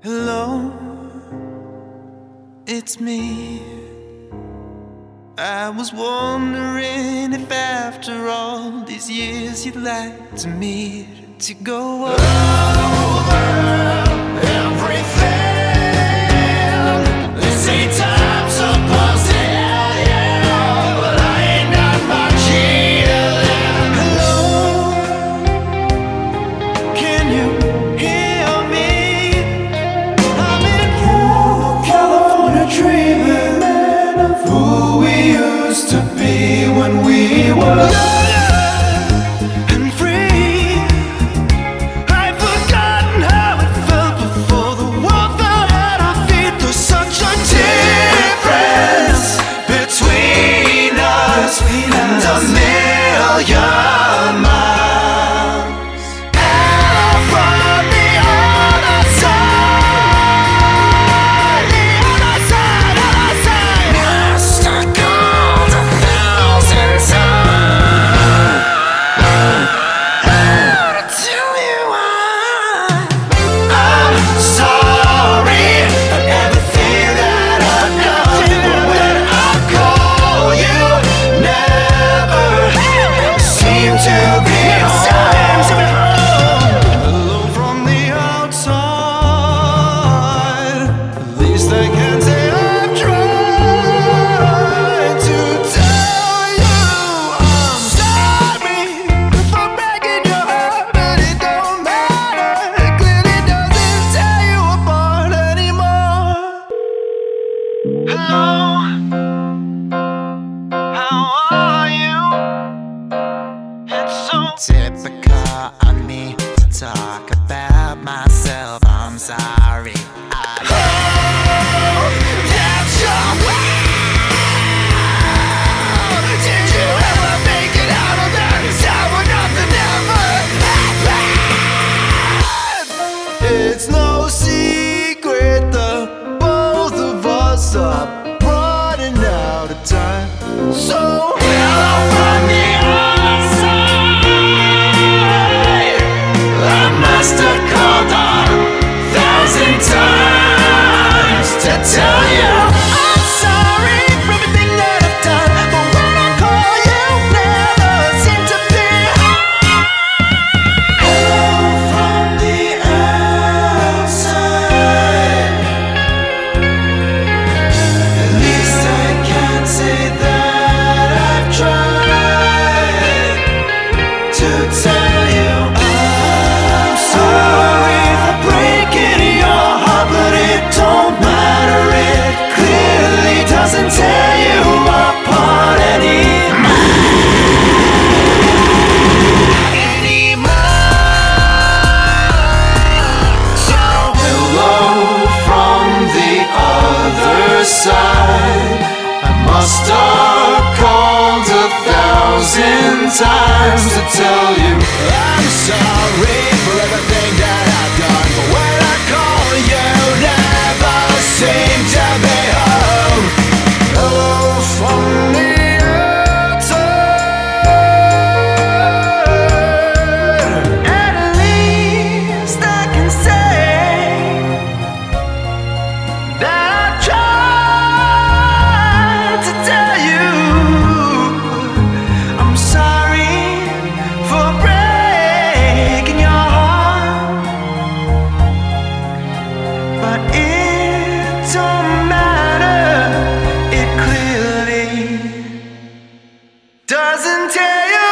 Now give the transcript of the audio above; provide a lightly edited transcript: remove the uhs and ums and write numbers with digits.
Hello, it's me. I was wondering if after all these years you'd like to meet to go over everything. They say time's supposed to heal you, but I ain't got much healing. Hello, can you hear me? I'm in California dreaming of who we used to be when we were young and free. I've forgotten how it felt before the world fell at our feet. There's such a difference between us and a million miles. And from the other side, must have gone 1,000 times to tell you I'm sorry for everything that I've done. But when I call you, never seem to be home. Hello from the outside. At least I can say I've tried to tell you I'm sorry for breaking your heart, but it don't matter. It clearly doesn't tear you apart anymore. Hello, how are you? It's so typical of me to talk about myself. I'm sorry. That's your world. Did you ever make it out of that town where nothing ever happened? It's no secret that both of us are running out of time. So hello from the other side. I must have called 1,000 times to tell you I'm sorry for everything that I've done. But when I call you, never seem to be hello from the outside. At least I can say that I've tried to tell you I'm sorry for breaking your heart, but it don't matter. It clearly doesn't tear you apart anymore. So hello from the other side. I must have called 1,000 times to tell you I'm sorry for everything that I've done. But when I call you, never seem to be home. Hello from the outside. At least I can say that I tried to tell you I'm sorry for breaking your heart, but it don't matter. It clearly doesn't tear you